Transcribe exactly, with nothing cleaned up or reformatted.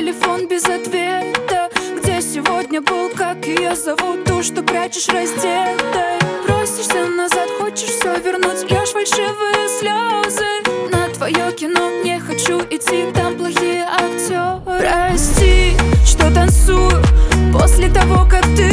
телефон без ответа. Где сегодня был, как ее зовут, ту, что прячешь раздетой? Просишься назад, хочешь все вернуть, льешь фальшивые слезы на твое кино. Не хочу идти, там плохие актеры. Прости, что танцую после того, как ты